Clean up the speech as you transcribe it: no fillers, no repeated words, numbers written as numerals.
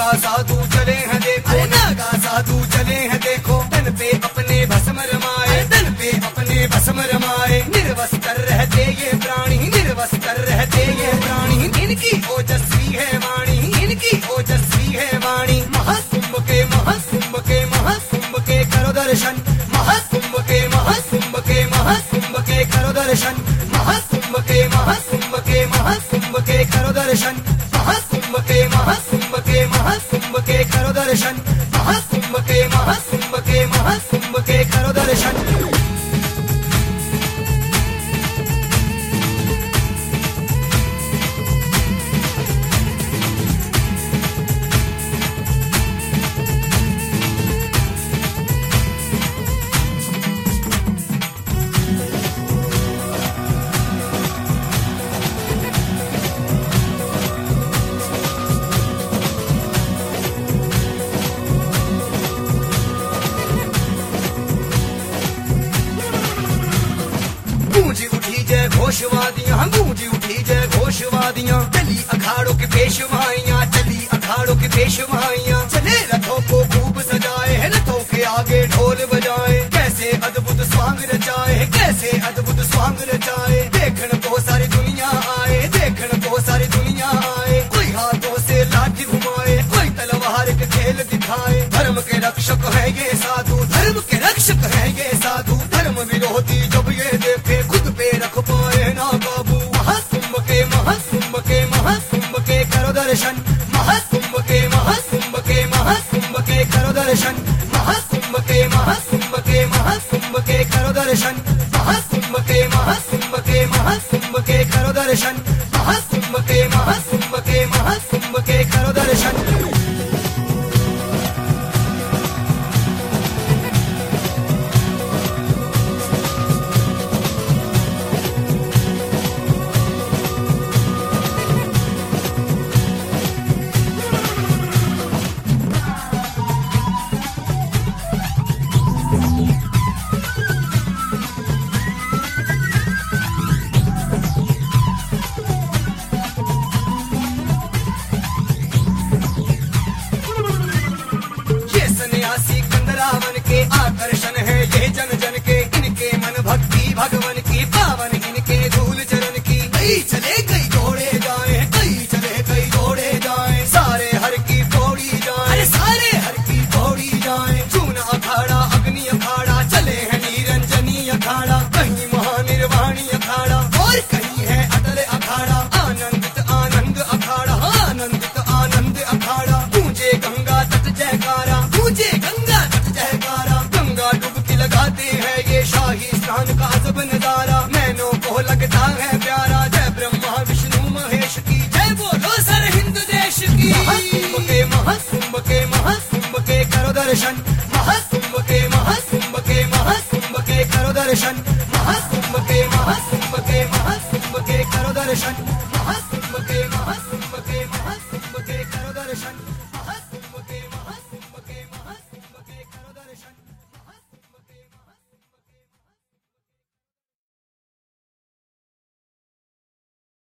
नागा साधु चले हैं देखो, नागा साधु चले हैं देखो, तन पे अपने भस्म रमाए, तन पे अपने भस्म रमाए। निर्वस्त्र रहते ये प्राणी, निर्वस्त्र रहते ये प्राणी, इनकी ओजस्वी है वाणी, इनकी ओजस्वी है वाणी। महाकुंभ के महाकुंभ के महाकुंभ के करो दर्शन, महाकुंभ के महाकुंभ के महाकुंभ के करो दर्शन, महाकुंभ के महाकुंभ के महाकुंभ के करो दर्शन, महाकुंभ के महाकुंभ के महाकुंभ के करो दर्शन, महाकुंभ के महाकुंभ के महाकुंभ के करो दर्शन। गूंजी उठी जय घोषवादियां, गूंजी उठी जय घोषवादियां, चली अखाड़ों की पेशवाइयां, चली अखाड़ों की पेशवाइयां। चले रथों को खूब सजाए, रथों के आगे ढोल बजाए, कैसे अद्भुत स्वांग रचाए, कैसे अद्भुत स्वांग रचाए। देखने को सारी दुनिया आए, देखने को सारी दुनिया आए। कोई हाथों से लाठी घुमाए, कोई तलवार के खेल दिखाए। धर्म के रक्षक है ये साधु, धर्म के रक्षक है ये साधु, धर्म विरोधी जब ये देखे खुद पे रख पाए ना काबू। महाकुंभ के महाकुंभ के महाकुंभ के करो दर्शन, महाकुंभ के महाकुंभ के महाकुंभ के करो दर्शन, महाकुंभ के महाकुंभ के महाकुंभ के करो दर्शन, महाकुंभ के महाकुंभ के महाकुंभ के करो दर्शन, महाकुंभ के महाकुंभ के महाकुंभ के करो दर्शन। कंदरावन के आकर्षण है ये जन जन के, इनके मन भक्ति भगवन की पावन, इनके धूल चरण की। कई चले कई दौड़े जाए, कई चले कई दौड़े जाए, सारे हर की पौड़ी जाए, अरे सारे हर की पौड़ी जाए। चून अखाड़ा अग्नि अखाड़ा, चले हैं निरंजनी अखाड़ा, कहीं महानिर्वाणी अखाड़ा और कहीं है अटल अखाड़ा। आनंदित आनंद अखाड़ा, आनंदित आनंद अखाड़ा, गूंजे गंगा तट जयकारा, गूंजे गंगा तट जयकारा। गंगा डुबकी लगाते हैं ये शाही स्नान का अजब नजारा, नैनों को लगता है प्यारा। जय ब्रह्मा विष्णु महेश की, जय बोलो सर हिंद देश की। महाकुंभ के महाकुंभ के महाकुंभ के करो दर्शन, महाकुंभ के महाकुंभ के महाकुंभ के करो दर्शन, महाकुंभ के महाकुंभ के महाकुंभ के करो दर्शन।